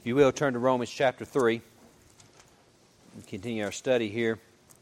If you will, turn to Romans chapter 3 and continue our study here.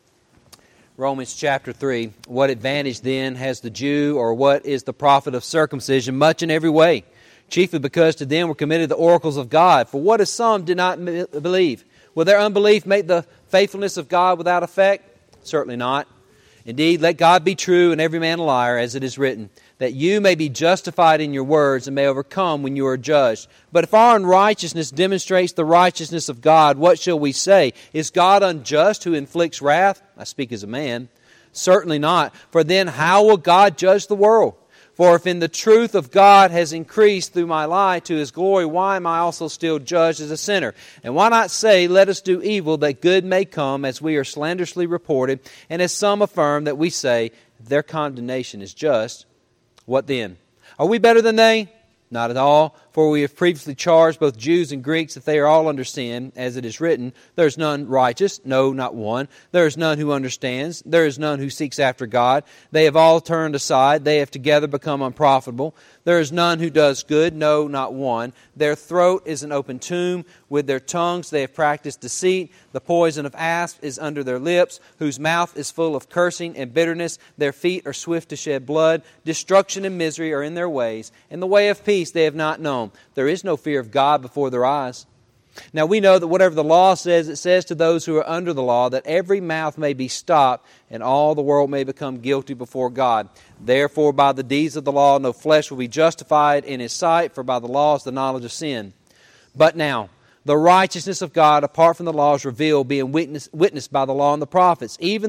Romans chapter 3. What advantage then has the Jew, or what is the profit of circumcision? Much in every way, chiefly because to them were committed the oracles of God. For what if some did not believe? Will their unbelief make the faithfulness of God without effect? Certainly not. Indeed, let God be true and every man a liar, as it is written, that you may be justified in your words and may overcome when you are judged. But if our unrighteousness demonstrates the righteousness of God, what shall we say? Is God unjust who inflicts wrath? I speak as a man. Certainly not. For then how will God judge the world? For if in the truth of God has increased through my lie to His glory, why am I also still judged as a sinner? And why not say, let us do evil that good may come, as we are slanderously reported, and as some affirm that we say, their condemnation is just. What then? Are we better than they? Not at all. For we have previously charged both Jews and Greeks that they are all under sin, as it is written, there is none righteous, no, not one. There is none who understands. There is none who seeks after God. They have all turned aside. They have together become unprofitable. There is none who does good, no, not one. Their throat is an open tomb. With their tongues they have practiced deceit. The poison of asp is under their lips, whose mouth is full of cursing and bitterness. Their feet are swift to shed blood. Destruction and misery are in their ways. And the way of peace they have not known. There is no fear of God before their eyes. Now we know that whatever the law says, it says to those who are under the law, that every mouth may be stopped, and all the world may become guilty before God. Therefore, by the deeds of the law, no flesh will be justified in His sight, for by the law is the knowledge of sin. But now, the righteousness of God, apart from the law, is revealed, being witnessed by the law and the prophets, even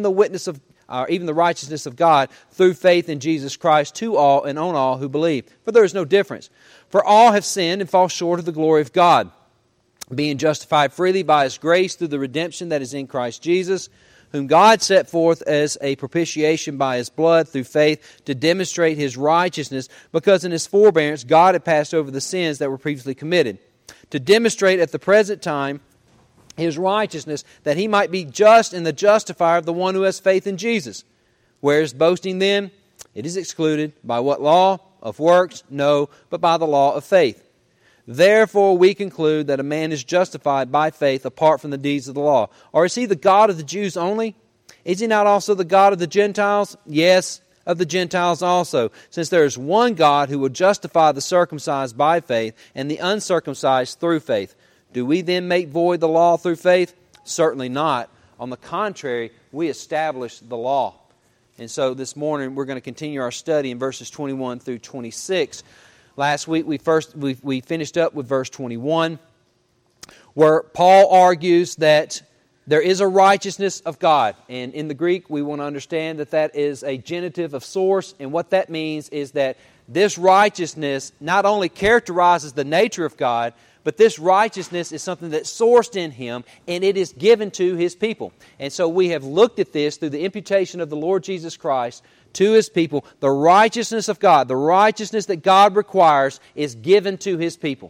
the righteousness of God through faith in Jesus Christ to all and on all who believe. For there is no difference. For all have sinned and fall short of the glory of God, being justified freely by His grace through the redemption that is in Christ Jesus, whom God set forth as a propitiation by His blood through faith to demonstrate His righteousness, because in His forbearance God had passed over the sins that were previously committed, to demonstrate at the present time His righteousness, that He might be just and the justifier of the one who has faith in Jesus. Where is boasting then? It is excluded. By what law? Of works? No, but by the law of faith. Therefore we conclude that a man is justified by faith apart from the deeds of the law. Or is He the God of the Jews only? Is He not also the God of the Gentiles? Yes, of the Gentiles also, since there is one God who will justify the circumcised by faith and the uncircumcised through faith. Do we then make void the law through faith? Certainly not. On the contrary, we establish the law. And so this morning we're going to continue our study in verses 21 through 26. Last week we finished up with verse 21, where Paul argues that there is a righteousness of God. And in the Greek, we want to understand that that is a genitive of source. And what that means is that this righteousness not only characterizes the nature of God, but this righteousness is something that's sourced in Him, and it is given to His people. And so we have looked at this through the imputation of the Lord Jesus Christ to His people. The righteousness of God, the righteousness that God requires, is given to His people.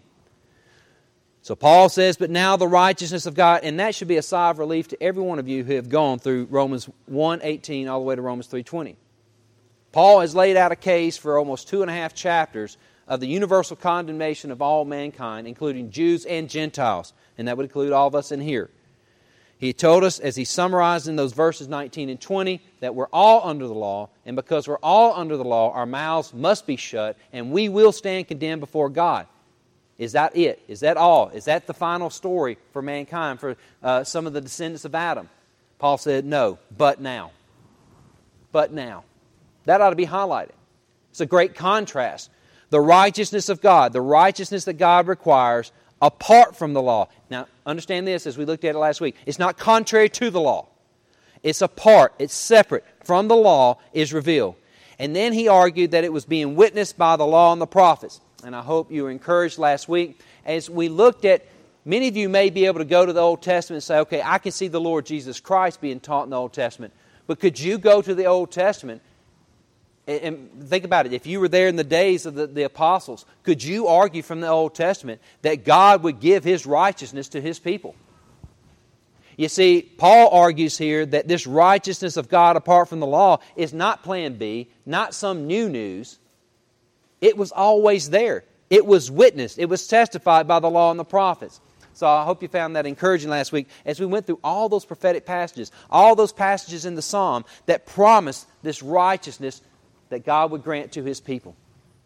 So Paul says, but now the righteousness of God, and that should be a sigh of relief to every one of you who have gone through Romans 1:18 all the way to Romans 3:20. Paul has laid out a case for almost 2.5 chapters of the universal condemnation of all mankind, including Jews and Gentiles, and that would include all of us in here. He told us, as he summarized in those verses 19 and 20, that we're all under the law, and because we're all under the law, our mouths must be shut, and we will stand condemned before God. Is that it? Is that all? Is that the final story for mankind, for some of the descendants of Adam? Paul said, no, but now. But now. That ought to be highlighted. It's a great contrast. The righteousness of God, the righteousness that God requires apart from the law. Now, understand this as we looked at it last week. It's not contrary to the law. It's apart, it's separate from the law is revealed. And then he argued that it was being witnessed by the law and the prophets. And I hope you were encouraged last week as we looked at, many of you may be able to go to the Old Testament and say, okay, I can see the Lord Jesus Christ being taught in the Old Testament. But could you go to the Old Testament and think about it? If you were there in the days of the apostles, could you argue from the Old Testament that God would give His righteousness to His people? You see, Paul argues here that this righteousness of God apart from the law is not plan B, not some new news. It was always there. It was witnessed. It was testified by the law and the prophets. So I hope you found that encouraging last week as we went through all those prophetic passages, all those passages in the Psalm that promise this righteousness that God would grant to His people.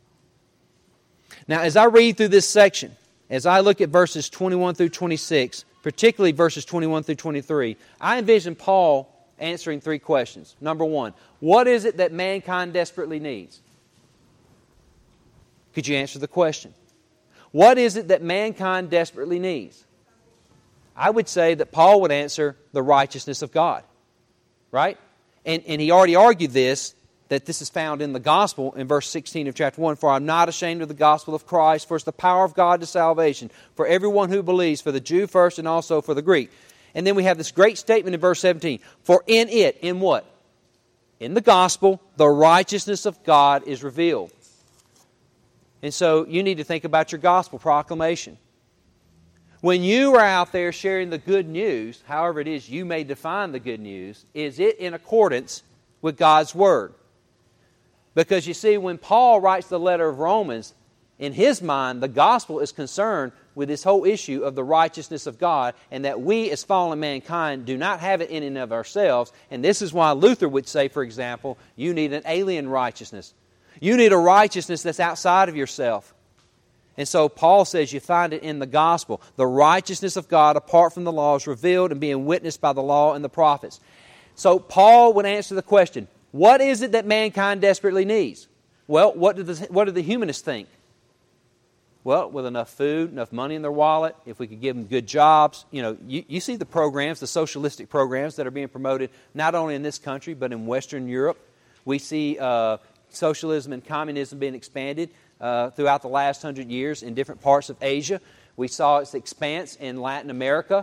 Now, as I read through this section, as I look at verses 21 through 26, particularly verses 21 through 23, I envision Paul answering three questions. Number one, what is it that mankind desperately needs? Could you answer the question? What is it that mankind desperately needs? I would say that Paul would answer the righteousness of God. Right? And he already argued this, that this is found in the gospel in verse 16 of chapter 1. For I'm not ashamed of the gospel of Christ, for it's the power of God to salvation, for everyone who believes, for the Jew first and also for the Greek. And then we have this great statement in verse 17. For in it, in what? In the gospel, the righteousness of God is revealed. And so you need to think about your gospel proclamation. When you are out there sharing the good news, however it is you may define the good news, is it in accordance with God's Word? Because you see, when Paul writes the letter of Romans, in his mind, the gospel is concerned with this whole issue of the righteousness of God, and that we as fallen mankind do not have it in and of ourselves. And this is why Luther would say, for example, you need an alien righteousness. You need a righteousness that's outside of yourself. And so Paul says you find it in the gospel. The righteousness of God apart from the law is revealed and being witnessed by the law and the prophets. So Paul would answer the question, what is it that mankind desperately needs? Well, what do the humanists think? Well, with enough food, enough money in their wallet, if we could give them good jobs. You know, you see the programs, the socialistic programs that are being promoted not only in this country but in Western Europe. We see socialism and communism being expanded throughout the last 100 years in different parts of Asia. We saw its expanse in Latin America.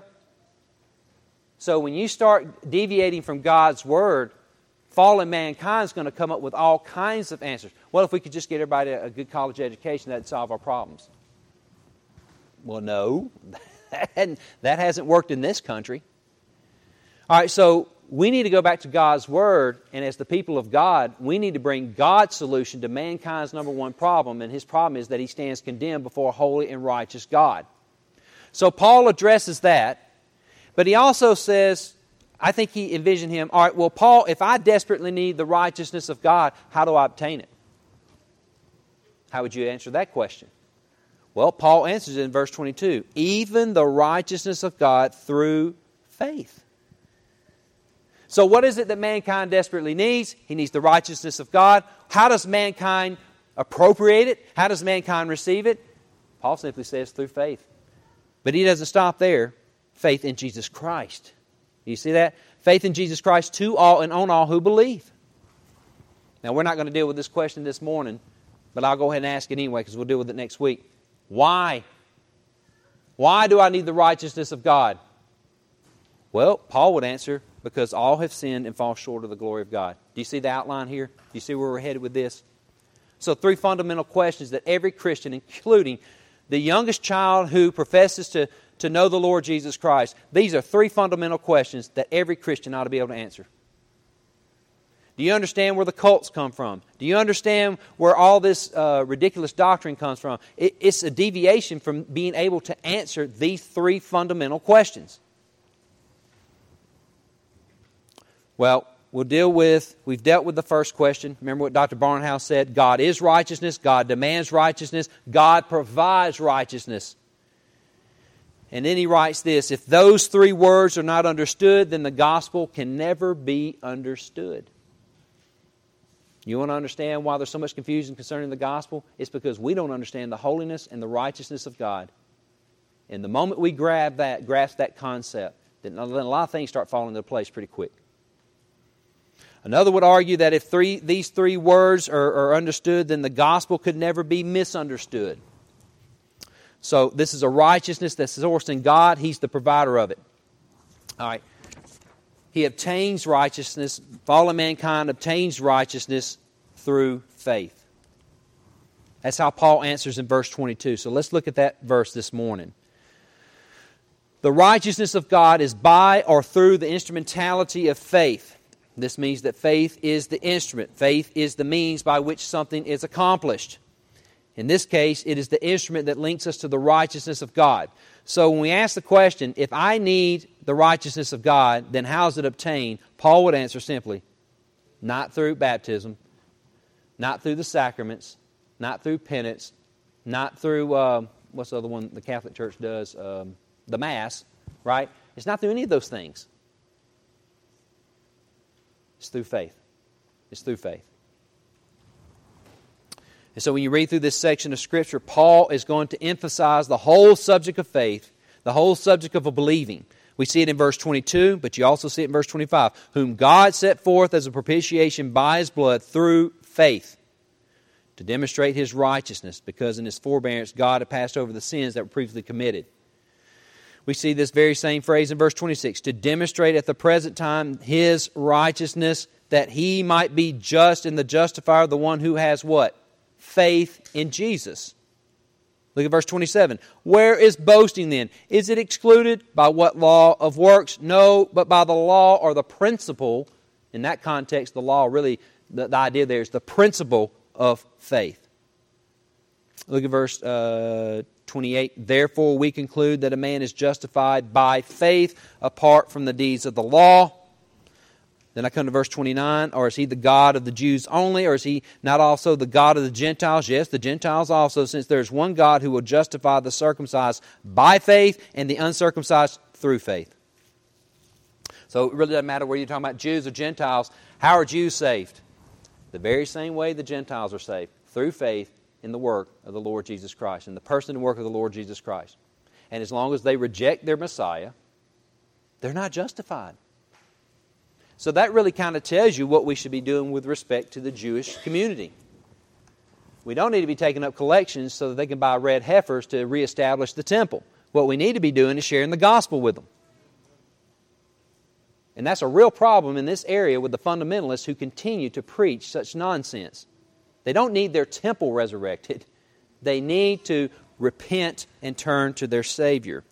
So when you start deviating from God's Word, fallen mankind is going to come up with all kinds of answers. Well, if we could just get everybody a good college education, that would solve our problems. Well, no. That hasn't worked in this country. All right, so we need to go back to God's Word, and as the people of God, we need to bring God's solution to mankind's number one problem, and his problem is that he stands condemned before a holy and righteous God. So Paul addresses that, but he also says, I think he envisioned him, all right, well, Paul, if I desperately need the righteousness of God, how do I obtain it? How would you answer that question? Well, Paul answers it in verse 22, even the righteousness of God through faith. So what is it that mankind desperately needs? He needs the righteousness of God. How does mankind appropriate it? How does mankind receive it? Paul simply says through faith. But he doesn't stop there. Faith in Jesus Christ. Do you see that? Faith in Jesus Christ to all and on all who believe. Now, we're not going to deal with this question this morning, but I'll go ahead and ask it anyway because we'll deal with it next week. Why? Why do I need the righteousness of God? Well, Paul would answer, because all have sinned and fall short of the glory of God. Do you see the outline here? Do you see where we're headed with this? So 3 fundamental questions that every Christian, including the youngest child who professes to know the Lord Jesus Christ, these are 3 fundamental questions that every Christian ought to be able to answer. Do you understand where the cults come from? Do you understand where all this ridiculous doctrine comes from? It's a deviation from being able to answer these 3 fundamental questions. Well, we've dealt with the first question. Remember what Dr. Barnhouse said? God is righteousness. God demands righteousness. God provides righteousness. And then he writes this, if those 3 words are not understood, then the gospel can never be understood. You want to understand why there's so much confusion concerning the gospel? It's because we don't understand the holiness and the righteousness of God. And the moment we grasp that concept, then a lot of things start falling into place pretty quick. Another would argue that if these 3 words are understood, then the gospel could never be misunderstood. So this is a righteousness that's sourced in God. He's the provider of it. All right. He obtains righteousness. Fallen mankind obtains righteousness through faith. That's how Paul answers in verse 22. So let's look at that verse this morning. The righteousness of God is by or through the instrumentality of faith. This means that faith is the instrument. Faith is the means by which something is accomplished. In this case, it is the instrument that links us to the righteousness of God. So when we ask the question, if I need the righteousness of God, then how is it obtained? Paul would answer simply, not through baptism, not through the sacraments, not through penance, not through, what's the other one the Catholic Church does? The Mass, right? It's not through any of those things. It's through faith. It's through faith. And so when you read through this section of Scripture, Paul is going to emphasize the whole subject of faith, the whole subject of a believing. We see it in verse 22, but you also see it in verse 25. Whom God set forth as a propitiation by His blood through faith, to demonstrate His righteousness, because in His forbearance God had passed over the sins that were previously committed. We see this very same phrase in verse 26. To demonstrate at the present time His righteousness, that He might be just and the justifier of the one who has what? Faith in Jesus. Look at verse 27. Where is boasting then? Is it excluded? By what law of works? No, but by the law or the principle. In that context, the law really, the idea there is the principle of faith. Look at verse 28. Therefore we conclude that a man is justified by faith apart from the deeds of the law. Then I come to verse 29. Or is He the God of the Jews only? Or is He not also the God of the Gentiles? Yes, the Gentiles also, since there is one God who will justify the circumcised by faith and the uncircumcised through faith. So it really doesn't matter whether you're talking about Jews or Gentiles. How are Jews saved? The very same way the Gentiles are saved, through faith in the work of the Lord Jesus Christ, in the person and work of the Lord Jesus Christ. And as long as they reject their Messiah, they're not justified. So that really kind of tells you what we should be doing with respect to the Jewish community. We don't need to be taking up collections so that they can buy red heifers to reestablish the temple. What we need to be doing is sharing the gospel with them. And that's a real problem in this area with the fundamentalists who continue to preach such nonsense. They don't need their temple resurrected. They need to repent and turn to their Savior.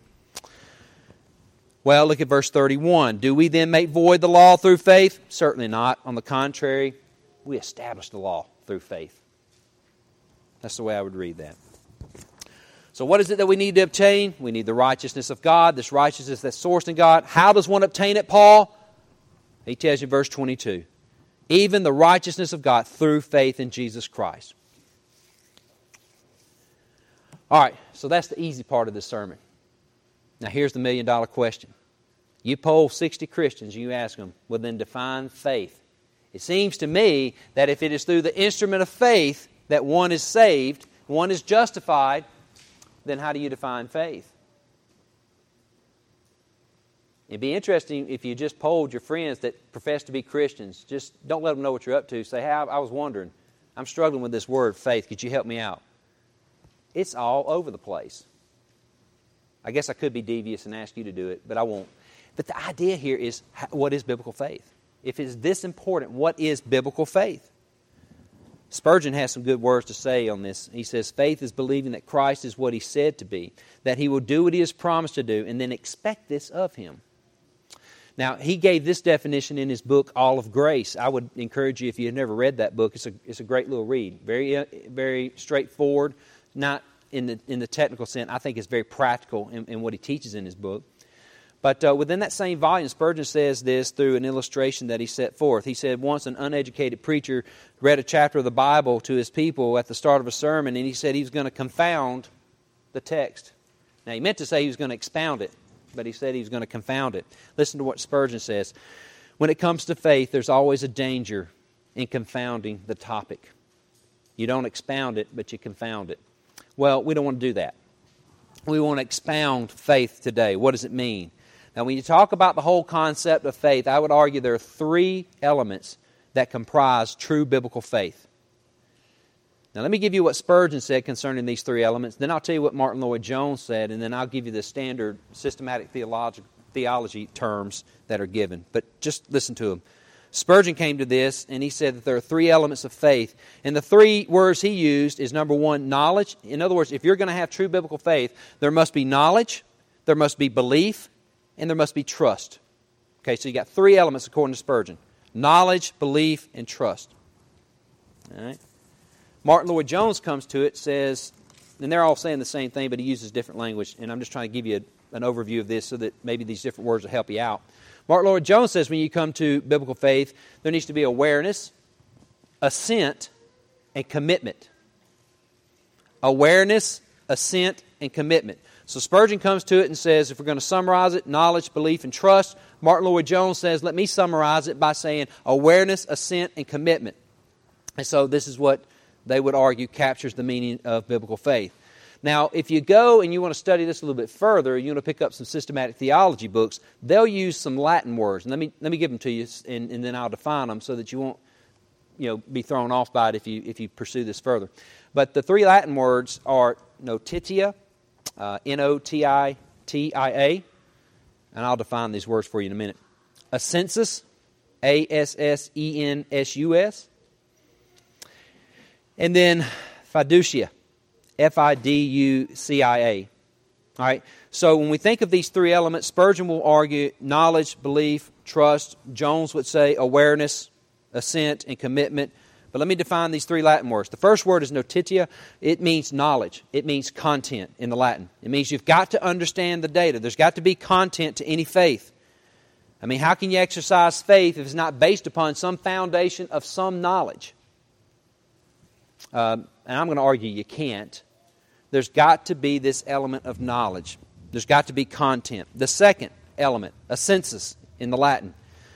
Well, look at verse 31. Do we then make void the law through faith? Certainly not. On the contrary, we establish the law through faith. That's the way I would read that. So what is it that we need to obtain? We need the righteousness of God, this righteousness that's sourced in God. How does one obtain it, Paul? He tells you in verse 22. Even the righteousness of God through faith in Jesus Christ. All right, so that's the easy part of this sermon. Now here's the million-dollar question. You poll 60 Christians and you ask them, well then define faith. It seems to me that if it is through the instrument of faith that one is saved, one is justified, then how do you define faith? It'd be interesting if you just polled your friends that profess to be Christians. Just don't let them know what you're up to. Say, hey, I was wondering. I'm struggling with this word, faith. Could you help me out? It's all over the place. I guess I could be devious and ask you to do it, but I won't. But the idea here is, what is biblical faith? If it's this important, what is biblical faith? Spurgeon has some good words to say on this. He says, faith is believing that Christ is what He said to be, that He will do what He has promised to do, and then expect this of Him. Now, he gave this definition in his book, All of Grace. I would encourage you, if you've never read that book, it's a great little read. Very straightforward, not in the technical sense. I think it's very practical in what he teaches in his book. But within that same volume, Spurgeon says this through an illustration that he set forth. He said once an uneducated preacher read a chapter of the Bible to his people at the start of a sermon, and he said he was going to confound the text. Now, he meant to say he was going to expound it, but he said he was going to confound it. Listen to what Spurgeon says. When it comes to faith, there's always a danger in confounding the topic. You don't expound it, but you confound it. Well, we don't want to do that. We want to expound faith today. What does it mean? Now, when you talk about the whole concept of faith, I would argue there are three elements that comprise true biblical faith. Now, let me give you what Spurgeon said concerning these three elements. Then I'll tell you what Martin Lloyd-Jones said, and then I'll give you the standard systematic theology terms that are given. But just listen to them. Spurgeon came to this, and he said that there are three elements of faith. And the three words he used is, number one, knowledge. In other words, if you're going to have true biblical faith, there must be knowledge, there must be belief, and there must be trust. Okay, so you got three elements according to Spurgeon. Knowledge, belief, and trust. All right. Martin Lloyd-Jones comes to it, says, and they're all saying the same thing, but he uses different language, and I'm just trying to give you an overview of this so that maybe these different words will help you out. Martin Lloyd-Jones says when you come to biblical faith, there needs to be awareness, assent, and commitment. Awareness, assent, and commitment. So Spurgeon comes to it and says, if we're going to summarize it, knowledge, belief, and trust. Martin Lloyd-Jones says, let me summarize it by saying awareness, assent, and commitment. And so this is what they would argue captures the meaning of biblical faith. Now, if you go and you want to study this a little bit further, you want to pick up some systematic theology books, they'll use some Latin words. And let me give them to you, and then I'll define them so that you won't be thrown off by it if you pursue this further. But the three Latin words are notitia, Notitia, and I'll define these words for you in a minute. Assensus, Assensus, and then fiducia, Fiducia. All right. So when we think of these three elements, Spurgeon will argue knowledge, belief, trust. Jones would say awareness, assent, and commitment. But let me define these three Latin words. The first word is notitia. It means knowledge. It means content in the Latin. It means you've got to understand the data. There's got to be content to any faith. I mean, how can you exercise faith if it's not based upon some foundation of some knowledge? And I'm going to argue you can't. There's got to be this element of knowledge. There's got to be content. The second element, assensus in the Latin.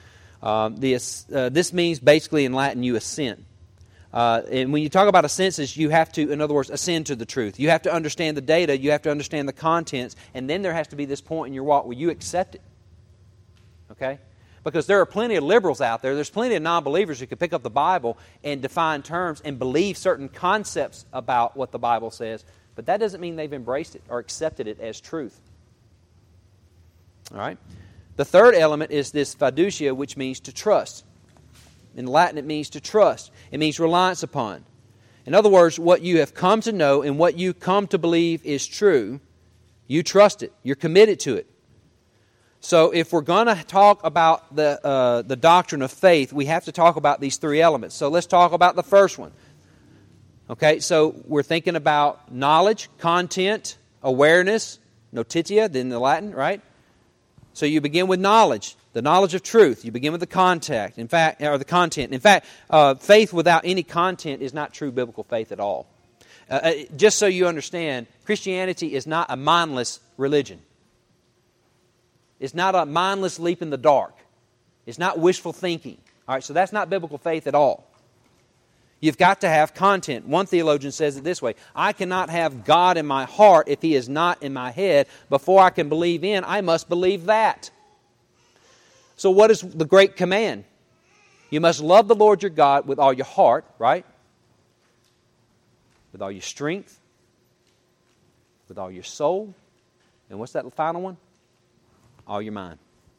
This means basically in Latin you assent. And when you talk about assensus, you have to, in other words, ascend to the truth. You have to understand the data. You have to understand the contents. And then there has to be this point in your walk where you accept it. Okay? Because there are plenty of liberals out there. There's plenty of non-believers who can pick up the Bible and define terms and believe certain concepts about what the Bible says. But that doesn't mean they've embraced it or accepted it as truth. All right? The third element is this fiducia, which means to trust. In Latin, it means to trust. It means reliance upon. In other words, what you have come to know and what you come to believe is true, you trust it. You're committed to it. So if we're going to talk about the doctrine of faith, we have to talk about these three elements. So let's talk about the first one. Okay, so we're thinking about knowledge, content, awareness, notitia, then the Latin, right? So you begin with knowledge, the knowledge of truth. You begin with the content. In fact, faith without any content is not true biblical faith at all. Just so you understand, Christianity is not a mindless religion. It's not a mindless leap in the dark. It's not wishful thinking. All right, so that's not biblical faith at all. You've got to have content. One theologian says it this way: I cannot have God in my heart if He is not in my head. Before I can believe in, I must believe that. So what is the great command? You must love the Lord your God with all your heart, right? With all your strength, with all your soul, and what's that final one? All your mind.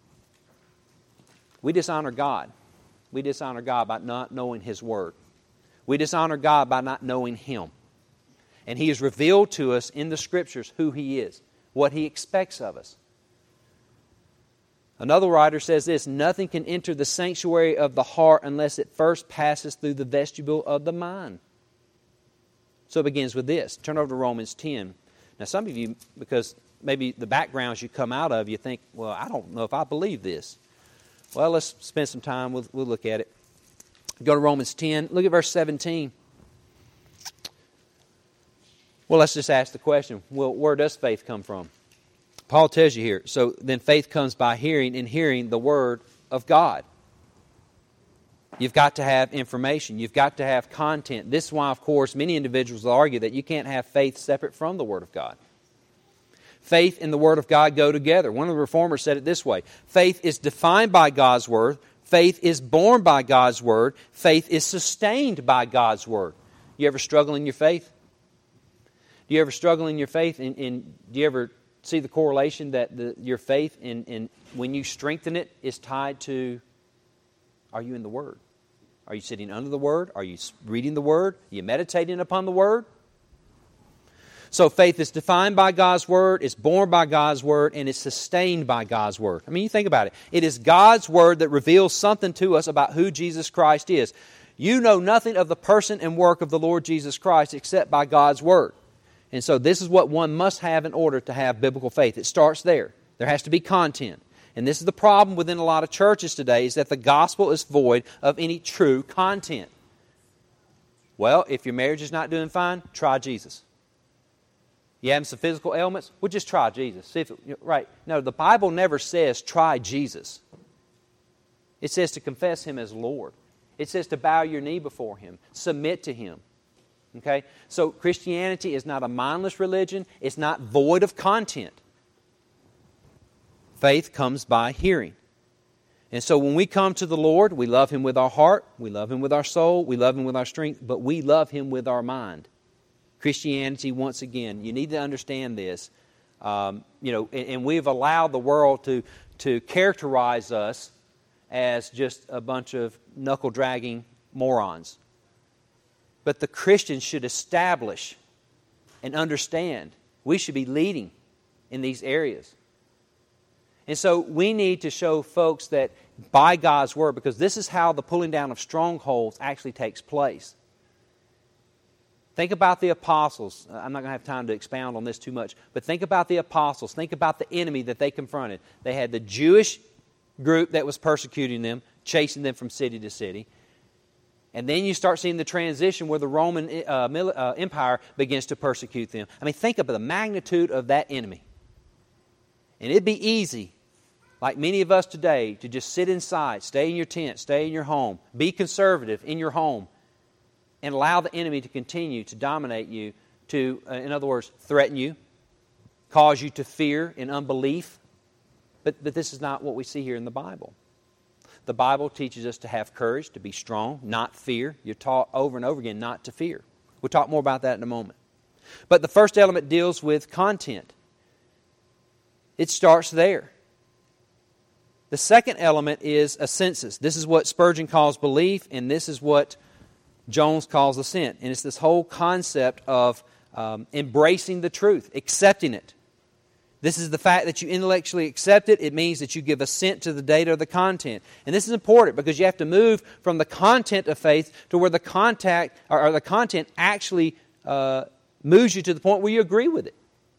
We dishonor God. We dishonor God by not knowing His Word. We dishonor God by not knowing Him. And He has revealed to us in the Scriptures who He is, what He expects of us. Another writer says this: nothing can enter the sanctuary of the heart unless it first passes through the vestibule of the mind. So it begins with this. Turn over to Romans 10. Now some of you, because maybe the backgrounds you come out of, you think, well, I don't know if I believe this. Well, let's spend some time. We'll look at it. Go to Romans 10. Look at verse 17. Well, let's just ask the question, well, where does faith come from? Paul tells you here, so then faith comes by hearing, and hearing the Word of God. You've got to have information. You've got to have content. This is why, of course, many individuals will argue that you can't have faith separate from the Word of God. Faith and the Word of God go together. One of the reformers said it this way: faith is defined by God's Word. Faith is born by God's Word. Faith is sustained by God's Word. You ever struggle in your faith? Do you ever struggle in your faith? And do you ever see the correlation that your faith, and when you strengthen it, is tied to, are you in the Word? Are you sitting under the Word? Are you reading the Word? Are you meditating upon the Word? So faith is defined by God's Word, it's born by God's Word, and it's sustained by God's Word. I mean, you think about it. It is God's Word that reveals something to us about who Jesus Christ is. You know nothing of the person and work of the Lord Jesus Christ except by God's Word. And so this is what one must have in order to have biblical faith. It starts there. There has to be content. And this is the problem within a lot of churches today, is that the gospel is void of any true content. Well, if your marriage is not doing fine, try Jesus. You having some physical ailments? Well, just try Jesus. See if right. No, the Bible never says try Jesus. It says to confess Him as Lord. It says to bow your knee before Him, submit to Him. Okay? So Christianity is not a mindless religion. It's not void of content. Faith comes by hearing. And so when we come to the Lord, we love Him with our heart, we love Him with our soul, we love Him with our strength, but we love Him with our mind. Christianity, once again, you need to understand this. And we've allowed the world to characterize us as just a bunch of knuckle-dragging morons. But the Christians should establish and understand. We should be leading in these areas. And so we need to show folks that by God's Word, because this is how the pulling down of strongholds actually takes place. Think about the apostles. I'm not going to have time to expound on this too much, but think about the apostles. Think about the enemy that they confronted. They had the Jewish group that was persecuting them, chasing them from city to city. And then you start seeing the transition where the Roman Empire begins to persecute them. I mean, think of the magnitude of that enemy. And it'd be easy, like many of us today, to just sit inside, stay in your tent, stay in your home, be conservative in your home, and allow the enemy to continue to dominate you, to, in other words, threaten you, cause you to fear and unbelief. But this is not what we see here in the Bible. The Bible teaches us to have courage, to be strong, not fear. You're taught over and over again not to fear. We'll talk more about that in a moment. But the first element deals with content. It starts there. The second element is assensus. This is what Spurgeon calls belief, and this is what Jones calls assent. And it's this whole concept of embracing the truth, accepting it. This is the fact that you intellectually accept it. It means that you give assent to the data or the content. And this is important because you have to move from the content of faith to where the content actually moves you to the point where you agree with it.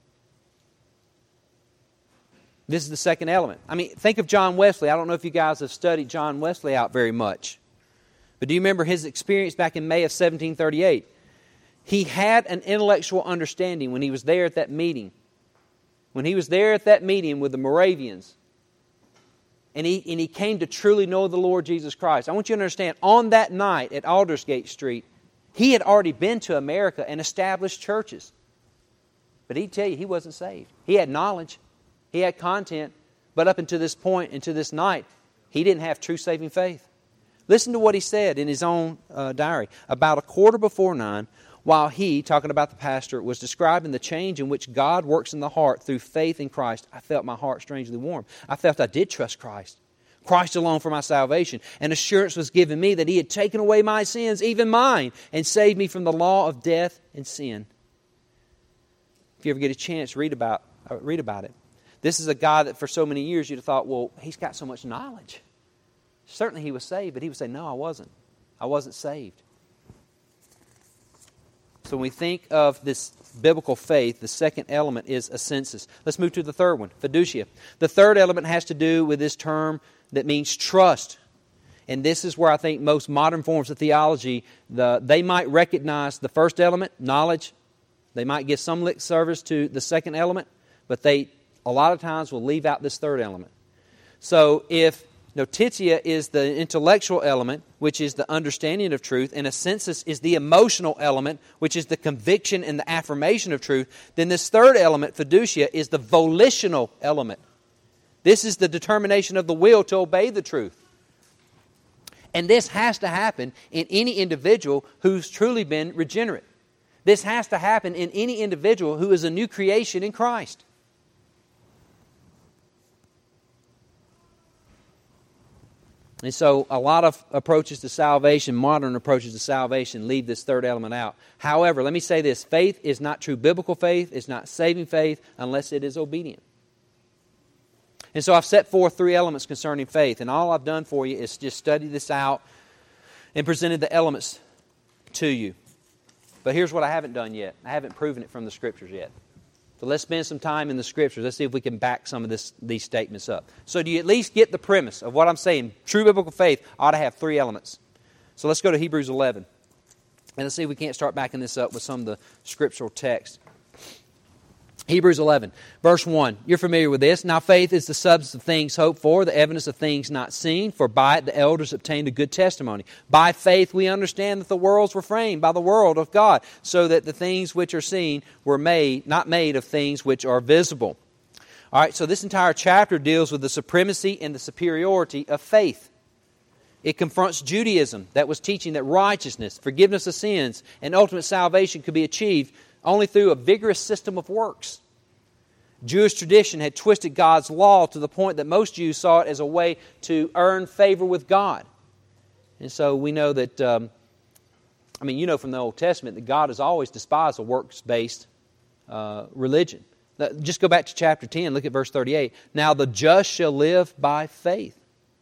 This is the second element. I mean, think of John Wesley. I don't know if you guys have studied John Wesley out very much. But do you remember his experience back in May of 1738? He had an intellectual understanding when he was there at that meeting. When he was there at that meeting with the Moravians. And he came to truly know the Lord Jesus Christ. I want you to understand, on that night at Aldersgate Street, he had already been to America and established churches. But he'd tell you he wasn't saved. He had knowledge. He had content, but up until this point, until this night, he didn't have true saving faith. Listen to what he said in his own diary. About 9:15, while he, talking about the pastor, was describing the change in which God works in the heart through faith in Christ, I felt my heart strangely warm. I felt I did trust Christ. Christ alone for my salvation. And assurance was given me that He had taken away my sins, even mine, and saved me from the law of death and sin. If you ever get a chance, read about it. This is a guy that for so many years you'd have thought, well, he's got so much knowledge. Certainly he was saved, but he would say, no, I wasn't. I wasn't saved. So when we think of this biblical faith, the second element is assensus. Let's move to the third one, fiducia. The third element has to do with this term that means trust. And this is where I think most modern forms of theology, they might recognize the first element, knowledge. They might give some lip service to the second element, but they a lot of times will leave out this third element. So if notitia is the intellectual element, which is the understanding of truth, and assensus is the emotional element, which is the conviction and the affirmation of truth, then this third element, fiducia, is the volitional element. This is the determination of the will to obey the truth. And this has to happen in any individual who's truly been regenerate. This has to happen in any individual who is a new creation in Christ. And so a lot of approaches to salvation, modern approaches to salvation, leave this third element out. However, let me say this. Faith is not true biblical faith. It's not saving faith unless it is obedient. And so I've set forth three elements concerning faith. And all I've done for you is just study this out and presented the elements to you. But here's what I haven't done yet. I haven't proven it from the Scriptures yet. So let's spend some time in the Scriptures. Let's see if we can back some of these statements up. So do you at least get the premise of what I'm saying? True biblical faith ought to have three elements. So let's go to Hebrews 11. And let's see if we can't start backing this up with some of the scriptural text. Hebrews 11, verse 1. You're familiar with this. Now faith is the substance of things hoped for, the evidence of things not seen, for by it the elders obtained a good testimony. By faith we understand that the worlds were framed by the word of God, so that the things which are seen were not made of things which are visible. All right, so this entire chapter deals with the supremacy and the superiority of faith. It confronts Judaism that was teaching that righteousness, forgiveness of sins, and ultimate salvation could be achieved only through a vigorous system of works. Jewish tradition had twisted God's law to the point that most Jews saw it as a way to earn favor with God. And so we know that, you know from the Old Testament that God has always despised a works-based religion. Just go back to chapter 10, look at verse 38. Now the just shall live by faith.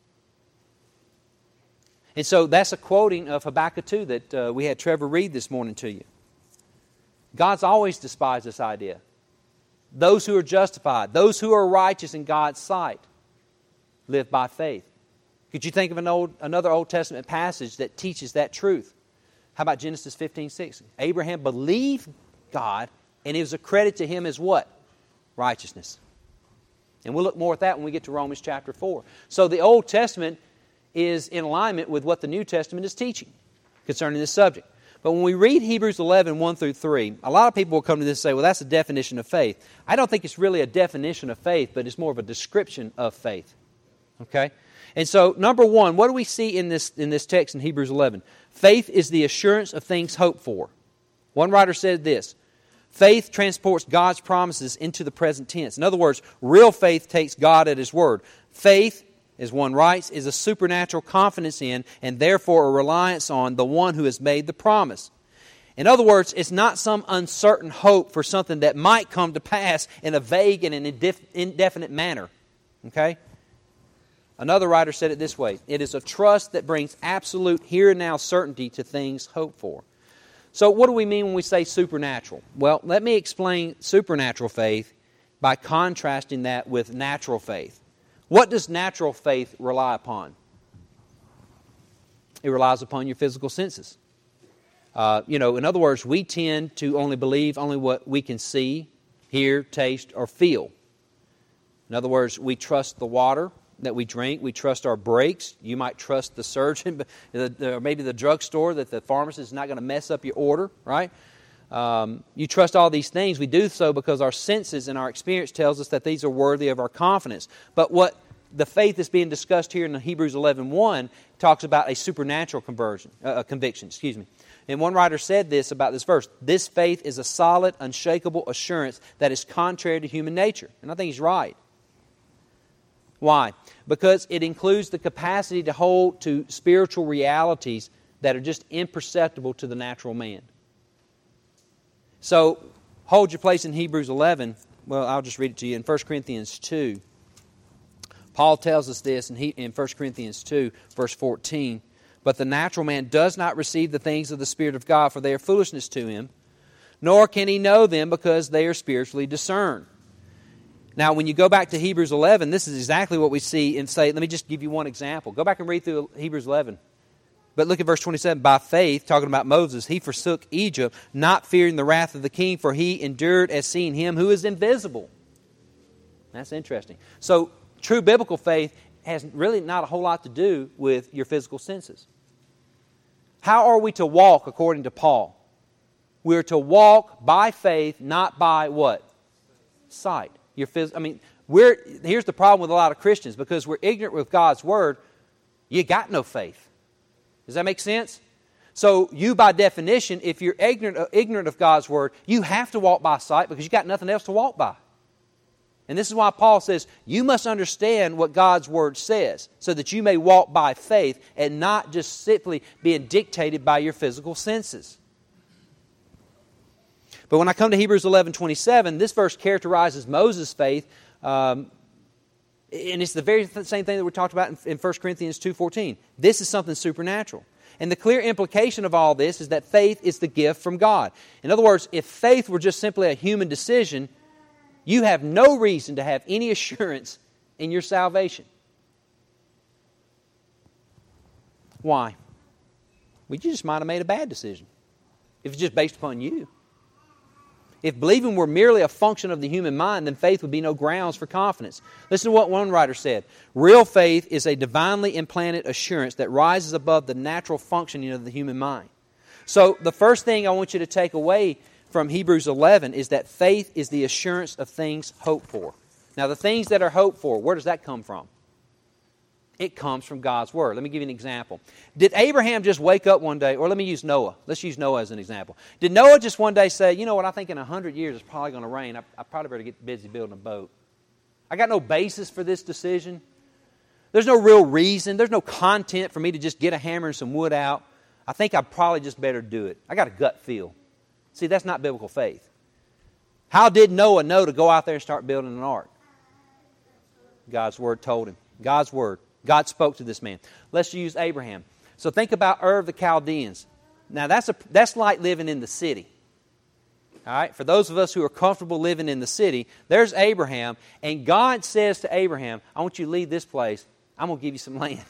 And so that's a quoting of Habakkuk 2 that we had Trevor read this morning to you. God's always despised this idea. Those who are justified, those who are righteous in God's sight, live by faith. Could you think of another Old Testament passage that teaches that truth? How about Genesis 15:6? Abraham believed God, and it was accredited to him as what? Righteousness. And we'll look more at that when we get to Romans chapter 4. So the Old Testament is in alignment with what the New Testament is teaching concerning this subject. But when we read Hebrews 11, 1 through 3, a lot of people will come to this and say, well, that's a definition of faith. I don't think it's really a definition of faith, but it's more of a description of faith. Okay? And so, number one, what do we see in this text in Hebrews 11? Faith is the assurance of things hoped for. One writer said this, faith transports God's promises into the present tense. In other words, real faith takes God at His word. Faith, as one writes, is a supernatural confidence in and therefore a reliance on the one who has made the promise. In other words, it's not some uncertain hope for something that might come to pass in a vague and an indefinite manner. Okay? Another writer said it this way, it is a trust that brings absolute here and now certainty to things hoped for. So what do we mean when we say supernatural? Well, let me explain supernatural faith by contrasting that with natural faith. What does natural faith rely upon? It relies upon your physical senses. In other words, we tend to only believe only what we can see, hear, taste, or feel. In other words, we trust the water that we drink. We trust our brakes. You might trust the surgeon, or maybe the drugstore, that the pharmacist is not going to mess up your order, right? You trust all these things. We do so because our senses and our experience tells us that these are worthy of our confidence. But what the faith that's being discussed here in Hebrews 11:1 talks about a supernatural conviction. And one writer said this about this verse: this faith is a solid, unshakable assurance that is contrary to human nature. And I think he's right. Why? Because it includes the capacity to hold to spiritual realities that are just imperceptible to the natural man. So, hold your place in Hebrews 11. Well, I'll just read it to you in 1 Corinthians 2. Paul tells us this in 1 Corinthians 2, verse 14. But the natural man does not receive the things of the Spirit of God, for they are foolishness to him, nor can he know them because they are spiritually discerned. Now, when you go back to Hebrews 11, this is exactly what we see and say, let me just give you one example. Go back and read through Hebrews 11. But look at verse 27. By faith, talking about Moses, he forsook Egypt, not fearing the wrath of the king, for he endured as seeing him who is invisible. That's interesting. So, true biblical faith has really not a whole lot to do with your physical senses. How are we to walk according to Paul? We're to walk by faith, not by what? Sight. Here's the problem with a lot of Christians. Because we're ignorant with God's Word, you got no faith. Does that make sense? So you, by definition, if you're ignorant of God's Word, you have to walk by sight because you got nothing else to walk by. And this is why Paul says, you must understand what God's Word says so that you may walk by faith and not just simply being dictated by your physical senses. But when I come to Hebrews 11:27, this verse characterizes Moses' faith, and it's the very same thing that we talked about in 1 Corinthians 2:14. This is something supernatural. And the clear implication of all this is that faith is the gift from God. In other words, if faith were just simply a human decision, you have no reason to have any assurance in your salvation. Why? Well, you just might have made a bad decision if it's just based upon you. If believing were merely a function of the human mind, then faith would be no grounds for confidence. Listen to what one writer said. Real faith is a divinely implanted assurance that rises above the natural functioning of the human mind. So the first thing I want you to take away from Hebrews 11 is that faith is the assurance of things hoped for. Now the things that are hoped for, where does that come from? It comes from God's Word. Let me give you an example. Did Abraham just wake up one day, or let me use Noah. Let's use Noah as an example. Did Noah just one day say, you know what, I think in 100 years it's probably going to rain. I probably better get busy building a boat. I got no basis for this decision. There's no real reason. There's no content for me to just get a hammer and some wood out. I think I probably just better do it. I got a gut feel. See, that's not biblical faith. How did Noah know to go out there and start building an ark? God's Word told him. God's Word. God spoke to this man. Let's use Abraham. So think about Ur of the Chaldeans. Now that's like living in the city. All right? For those of us who are comfortable living in the city, there's Abraham, and God says to Abraham, I want you to leave this place. I'm going to give you some land.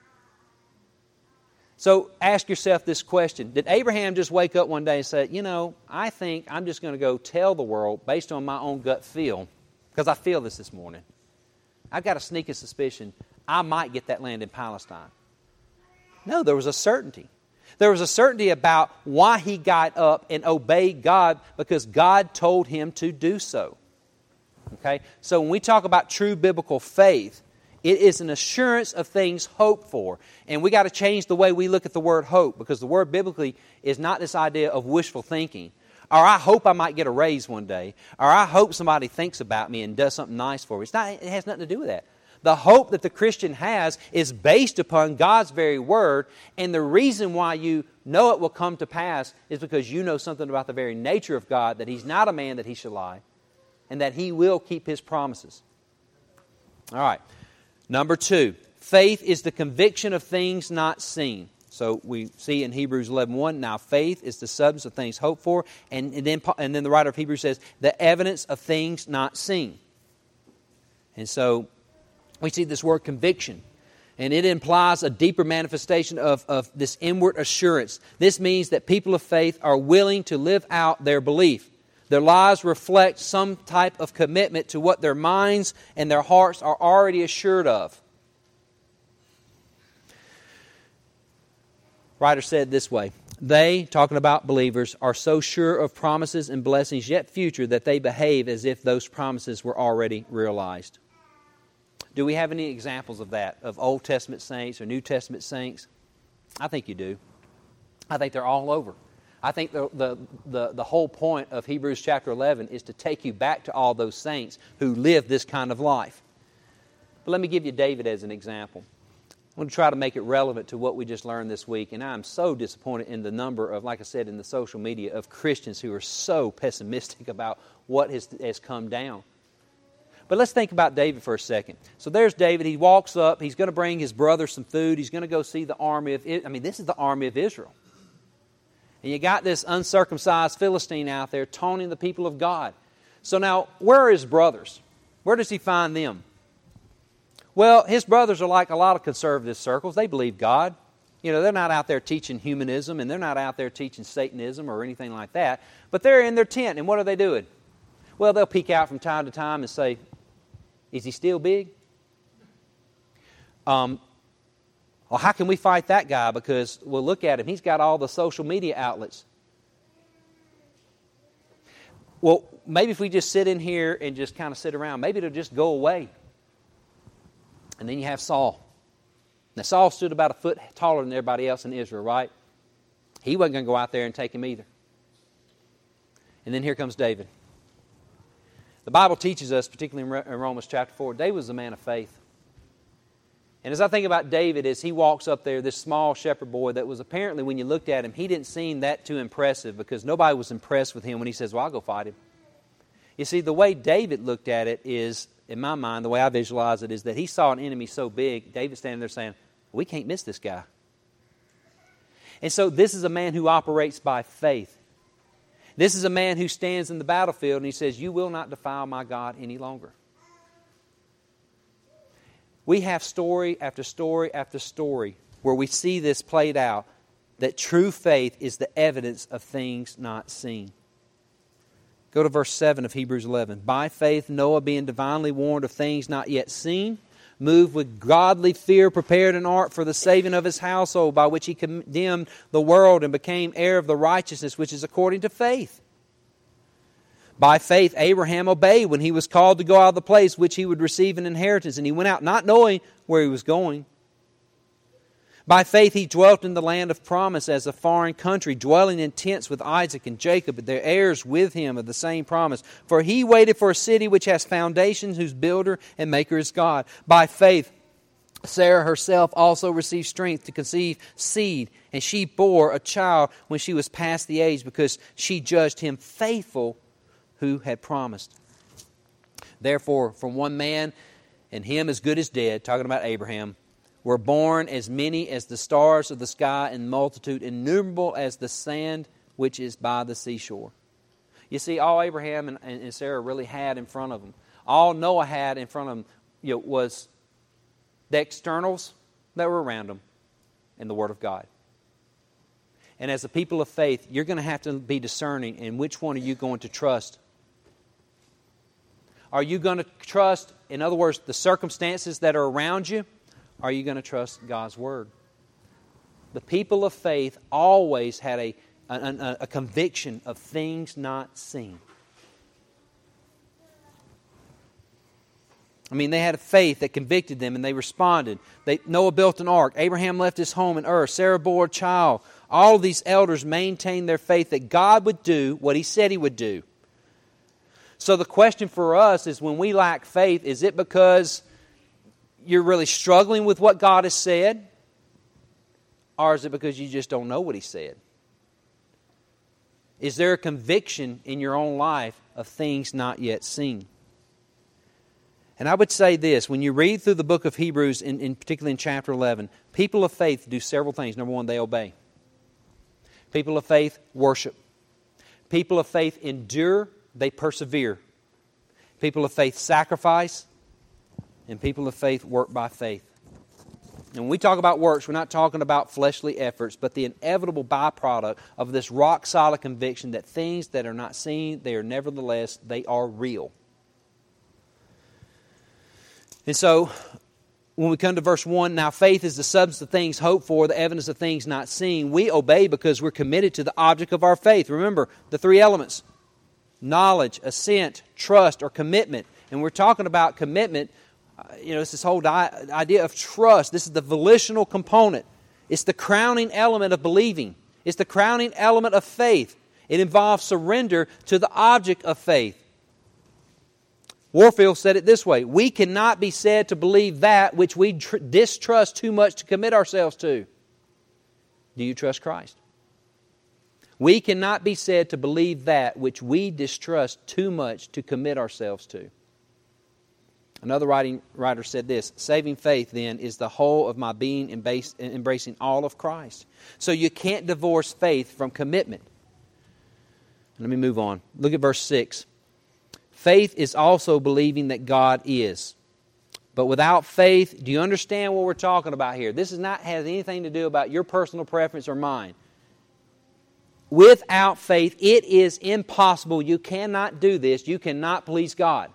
So ask yourself this question. Did Abraham just wake up one day and say, you know, I think I'm just going to go tell the world based on my own gut feel, because I feel this morning. I've got a sneaking suspicion I might get that land in Palestine. No, there was a certainty. There was a certainty about why he got up and obeyed God, because God told him to do so. Okay? So when we talk about true biblical faith, it is an assurance of things hoped for. And we got to change the way we look at the word hope, because the word biblically is not this idea of wishful thinking. Or I hope I might get a raise one day. Or I hope somebody thinks about me and does something nice for me. It has nothing to do with that. The hope that the Christian has is based upon God's very Word, and the reason why you know it will come to pass is because you know something about the very nature of God, that He's not a man that He should lie, and that He will keep His promises. All right. Number 2, faith is the conviction of things not seen. So we see in Hebrews 11:1, now faith is the substance of things hoped for, and then the writer of Hebrews says, the evidence of things not seen. And so we see this word conviction, and it implies a deeper manifestation of this inward assurance. This means that people of faith are willing to live out their belief. Their lives reflect some type of commitment to what their minds and their hearts are already assured of. Writer said this way, they, talking about believers, are so sure of promises and blessings yet future that they behave as if those promises were already realized. Do we have any examples of that, of Old Testament saints or New Testament saints? I think you do. I think they're all over. I think the whole point of Hebrews chapter 11 is to take you back to all those saints who lived this kind of life. But let me give you David as an example. I want to try to make it relevant to what we just learned this week, and I'm so disappointed in the number of, like I said, in the social media, of Christians who are so pessimistic about what has come down. But let's think about David for a second. So there's David. He walks up. He's going to bring his brother some food. He's going to go see the army of Israel. I mean, this is the army of Israel. And you got this uncircumcised Philistine out there taunting the people of God. So now, where are his brothers? Where does he find them? Well, his brothers are like a lot of conservative circles. They believe God. You know, they're not out there teaching humanism, and they're not out there teaching Satanism or anything like that. But they're in their tent, and what are they doing? Well, they'll peek out from time to time and say, is he still big? Well, how can we fight that guy? Because we'll look at him. He's got all the social media outlets. Well, maybe if we just sit in here and just kind of sit around, maybe it'll just go away. And then you have Saul. Now, Saul stood about a foot taller than everybody else in Israel, right? He wasn't going to go out there and take him either. And then here comes David. The Bible teaches us, particularly in Romans chapter 4, David was a man of faith. And as I think about David, as he walks up there, this small shepherd boy that was apparently, when you looked at him, he didn't seem that too impressive, because nobody was impressed with him when he says, well, I'll go fight him. You see, the way David looked at it is, in my mind, the way I visualize it, is that he saw an enemy so big, David standing there saying, we can't miss this guy. And so this is a man who operates by faith. This is a man who stands in the battlefield and he says, you will not defile my God any longer. We have story after story after story where we see this played out, that true faith is the evidence of things not seen. Go to verse 7 of Hebrews 11. By faith Noah, being divinely warned of things not yet seen, moved with godly fear, prepared an ark for the saving of his household, by which he condemned the world and became heir of the righteousness which is according to faith. By faith Abraham obeyed when he was called to go out of the place which he would receive an inheritance, and he went out not knowing where he was going. By faith he dwelt in the land of promise as a foreign country, dwelling in tents with Isaac and Jacob, their heirs with him of the same promise. For he waited for a city which has foundations, whose builder and maker is God. By faith Sarah herself also received strength to conceive seed, and she bore a child when she was past the age, because she judged him faithful who had promised. Therefore, from one man, and him as good as dead, talking about Abraham, were born as many as the stars of the sky, and multitude innumerable as the sand which is by the seashore. You see, all Abraham and Sarah really had in front of them, all Noah had in front of them, was the externals that were around them and the Word of God. And as a people of faith, you're going to have to be discerning in which one are you going to trust. Are you going to trust, in other words, the circumstances that are around you? Are you going to trust God's Word? The people of faith always had a conviction of things not seen. I mean, they had a faith that convicted them and they responded. Noah built an ark. Abraham left his home in Ur. Sarah bore a child. All of these elders maintained their faith that God would do what He said He would do. So the question for us is, when we lack faith, is it because you're really struggling with what God has said? Or is it because you just don't know what He said? Is there a conviction in your own life of things not yet seen? And I would say this, when you read through the book of Hebrews, particularly in chapter 11, people of faith do several things. Number one, they obey. People of faith worship. People of faith endure, they persevere. People of faith sacrifice. And people of faith work by faith. And when we talk about works, we're not talking about fleshly efforts, but the inevitable byproduct of this rock-solid conviction that things that are not seen, they are nevertheless, they are real. And so, when we come to verse 1, now faith is the substance of things hoped for, the evidence of things not seen. We obey because we're committed to the object of our faith. Remember, the three elements: knowledge, assent, trust, or commitment. And we're talking about commitment. It's this whole idea of trust. This is the volitional component. It's the crowning element of believing. It's the crowning element of faith. It involves surrender to the object of faith. Warfield said it this way: we cannot be said to believe that which we distrust too much to commit ourselves to. Do you trust Christ? We cannot be said to believe that which we distrust too much to commit ourselves to. Another writer said this: saving faith, then, is the whole of my being, embracing all of Christ. So you can't divorce faith from commitment. Let me move on. Look at verse 6. Faith is also believing that God is. But without faith, do you understand what we're talking about here? This has not has anything to do about your personal preference or mine. Without faith, it is impossible. You cannot do this. You cannot please God.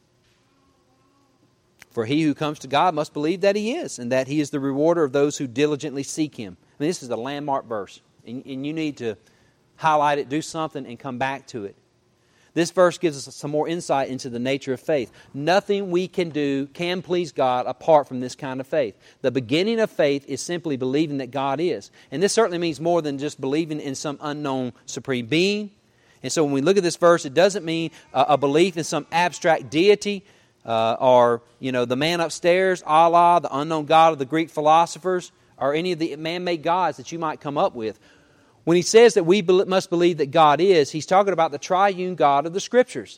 For he who comes to God must believe that He is, and that He is the rewarder of those who diligently seek Him. I mean, this is a landmark verse, and you need to highlight it, do something, and come back to it. This verse gives us some more insight into the nature of faith. Nothing we can do can please God apart from this kind of faith. The beginning of faith is simply believing that God is. And this certainly means more than just believing in some unknown supreme being. And so when we look at this verse, it doesn't mean a belief in some abstract deity or the man upstairs, Allah, the unknown God of the Greek philosophers, or any of the man-made gods that you might come up with. When he says that we must believe that God is, he's talking about the triune God of the Scriptures.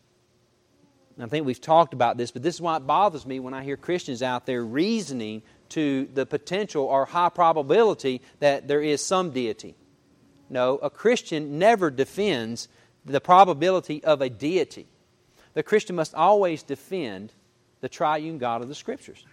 And I think we've talked about this, but this is why it bothers me when I hear Christians out there reasoning to the potential or high probability that there is some deity. No, a Christian never defends the probability of a deity. The Christian must always defend the triune God of the Scriptures.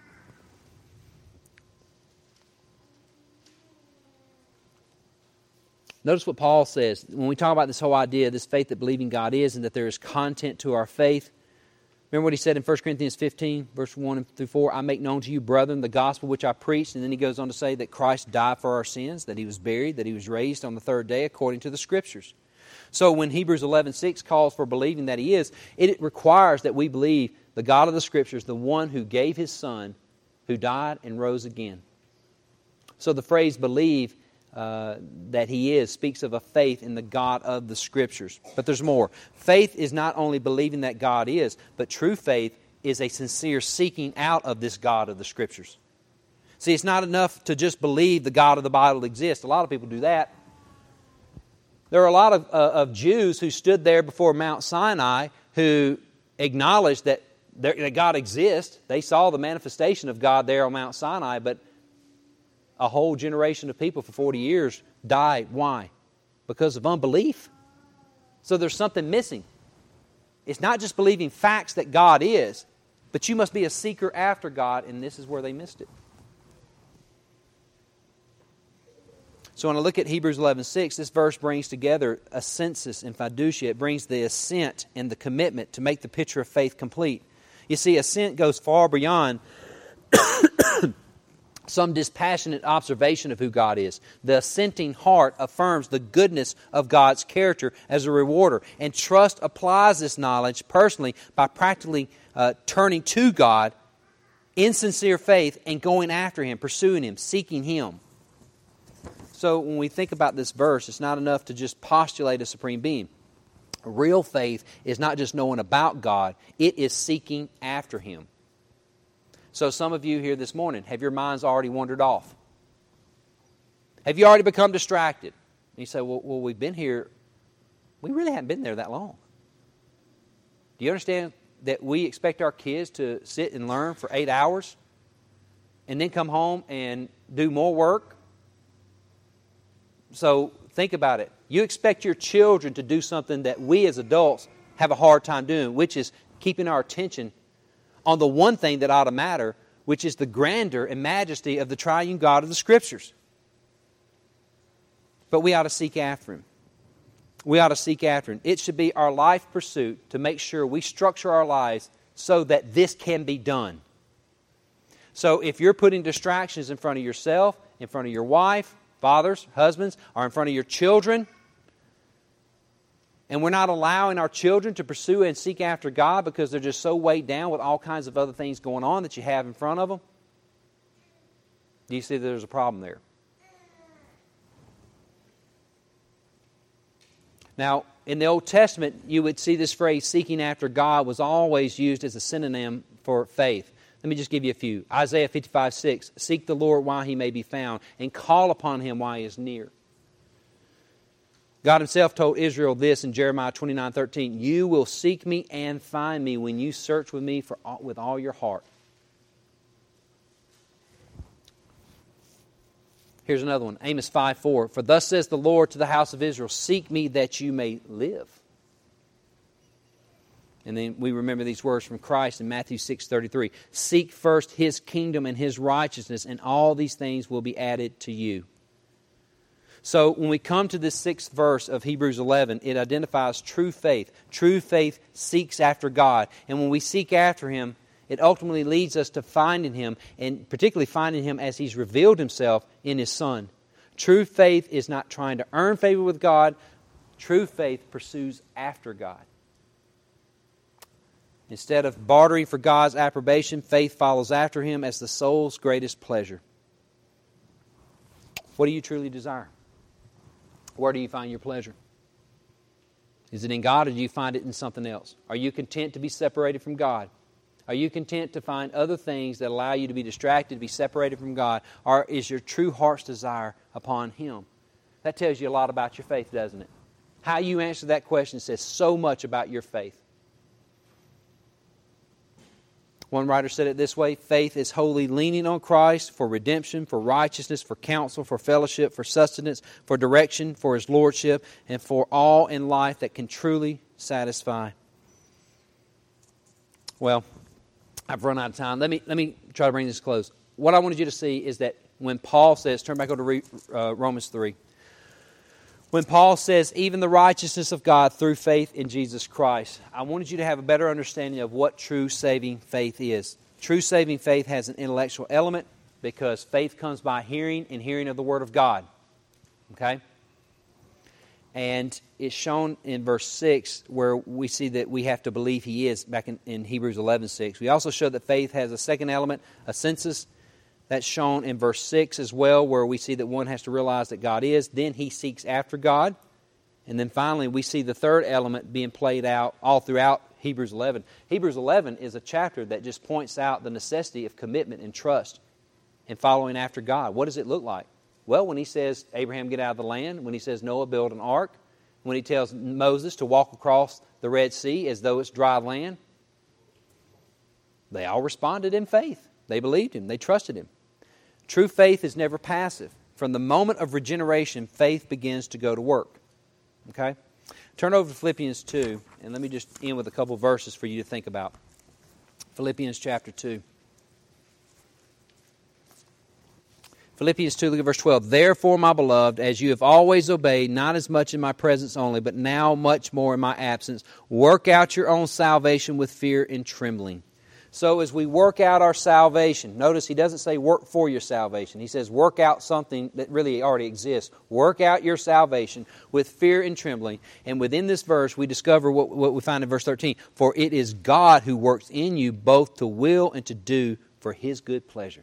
Notice what Paul says when we talk about this whole idea, this faith that believing God is, and that there is content to our faith. Remember what he said in 1 Corinthians 15, verse 1 through 4, I make known to you, brethren, the gospel which I preached. And then he goes on to say that Christ died for our sins, that he was buried, that he was raised on the third day according to the Scriptures. So when Hebrews 11:6 calls for believing that he is, it requires that we believe the God of the Scriptures, the one who gave his Son, who died and rose again. So the phrase believe that he is speaks of a faith in the God of the Scriptures. But there's more. Faith is not only believing that God is, but true faith is a sincere seeking out of this God of the Scriptures. See, it's not enough to just believe the God of the Bible exists. A lot of people do that. There are a lot of Jews who stood there before Mount Sinai who acknowledged that God exists. They saw the manifestation of God there on Mount Sinai, but a whole generation of people for 40 years died. Why? Because of unbelief. So there's something missing. It's not just believing facts that God is, but you must be a seeker after God, and this is where they missed it. So when I look at Hebrews 11:6, this verse brings together a sensus and fiducia. It brings the assent and the commitment to make the picture of faith complete. You see, assent goes far beyond some dispassionate observation of who God is. The assenting heart affirms the goodness of God's character as a rewarder. And trust applies this knowledge personally by practically turning to God in sincere faith and going after Him, pursuing Him, seeking Him. So when we think about this verse, it's not enough to just postulate a supreme being. Real faith is not just knowing about God, it is seeking after Him. So some of you here this morning, have your minds already wandered off? Have you already become distracted? And you say, well, we've been here. We really haven't been there that long. Do you understand that we expect our kids to sit and learn for 8 hours and then come home and do more work? So think about it. You expect your children to do something that we as adults have a hard time doing, which is keeping our attention on the one thing that ought to matter, which is the grandeur and majesty of the triune God of the Scriptures. But we ought to seek after Him. We ought to seek after Him. It should be our life pursuit to make sure we structure our lives so that this can be done. So if you're putting distractions in front of yourself, in front of your wife, fathers, husbands, or in front of your children, and we're not allowing our children to pursue and seek after God because they're just so weighed down with all kinds of other things going on that you have in front of them, do you see that there's a problem there? Now, in the Old Testament, you would see this phrase, seeking after God, was always used as a synonym for faith. Let me just give you a few. Isaiah 55:6, seek the Lord while He may be found, and call upon Him while He is near. God Himself told Israel this in Jeremiah 29:13, you will seek me and find me when you search with me with all your heart. Here's another one, Amos 5:4, for thus says the Lord to the house of Israel, seek me that you may live. And then we remember these words from Christ in Matthew 6:33, seek first His kingdom and His righteousness, and all these things will be added to you. So when we come to this 6th verse of Hebrews 11, it identifies true faith. True faith seeks after God. And when we seek after Him, it ultimately leads us to finding Him, and particularly finding Him as He's revealed Himself in His Son. True faith is not trying to earn favor with God. True faith pursues after God. Instead of bartering for God's approbation, faith follows after Him as the soul's greatest pleasure. What do you truly desire? Where do you find your pleasure? Is it in God, or do you find it in something else? Are you content to be separated from God? Are you content to find other things that allow you to be distracted, to be separated from God? Or is your true heart's desire upon Him? That tells you a lot about your faith, doesn't it? How you answer that question says so much about your faith. One writer said it this way: faith is wholly leaning on Christ for redemption, for righteousness, for counsel, for fellowship, for sustenance, for direction, for His lordship, and for all in life that can truly satisfy. Well, I've run out of time. Let me try to bring this close. What I wanted you to see is that when Paul says, turn back over to Romans 3. When Paul says, even the righteousness of God through faith in Jesus Christ, I wanted you to have a better understanding of what true saving faith is. True saving faith has an intellectual element because faith comes by hearing and hearing of the Word of God. Okay? And it's shown in verse 6 where we see that we have to believe He is, back in Hebrews 11:6. We also show that faith has a second element, a sensus. That's shown in verse 6 as well, where we see that one has to realize that God is. Then he seeks after God. And then finally, we see the third element being played out all throughout Hebrews 11. Hebrews 11 is a chapter that just points out the necessity of commitment and trust in following after God. What does it look like? Well, when He says, Abraham, get out of the land. When He says, Noah, build an ark. When He tells Moses to walk across the Red Sea as though it's dry land. They all responded in faith. They believed Him. They trusted Him. True faith is never passive. From the moment of regeneration, faith begins to go to work. Okay? Turn over to Philippians 2, and let me just end with a couple verses for you to think about. Philippians chapter 2. Philippians 2, look at verse 12. Therefore, my beloved, as you have always obeyed, not as much in my presence only, but now much more in my absence, work out your own salvation with fear and trembling. So as we work out our salvation, notice he doesn't say work for your salvation. He says work out something that really already exists. Work out your salvation with fear and trembling. And within this verse, we discover what we find in verse 13. For it is God who works in you both to will and to do for His good pleasure.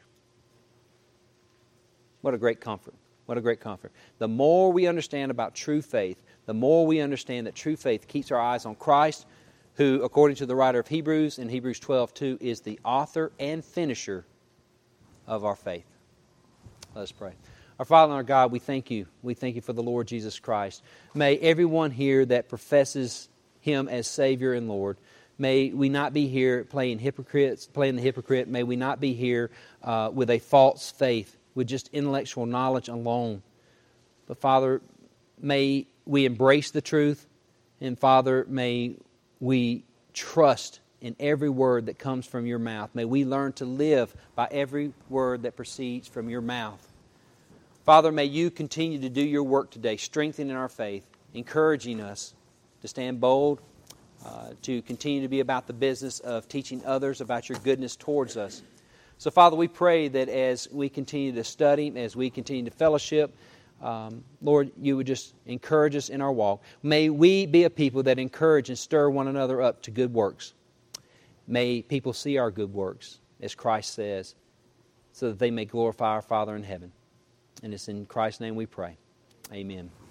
What a great comfort. What a great comfort. The more we understand about true faith, the more we understand that true faith keeps our eyes on Christ, who, according to the writer of Hebrews, in Hebrews 12:2, is the author and finisher of our faith. Let us pray. Our Father and our God, we thank You. We thank You for the Lord Jesus Christ. May everyone here that professes Him as Savior and Lord, may we not be here playing the hypocrite. May we not be here with a false faith, with just intellectual knowledge alone. But Father, may we embrace the truth, and Father, may we trust in every word that comes from Your mouth. May we learn to live by every word that proceeds from Your mouth. Father, may You continue to do Your work today, strengthening our faith, encouraging us to stand bold, to continue to be about the business of teaching others about Your goodness towards us. So, Father, we pray that as we continue to study, as we continue to fellowship, Lord, You would just encourage us in our walk. May we be a people that encourage and stir one another up to good works. May people see our good works, as Christ says, so that they may glorify our Father in heaven. And it's in Christ's name we pray. Amen.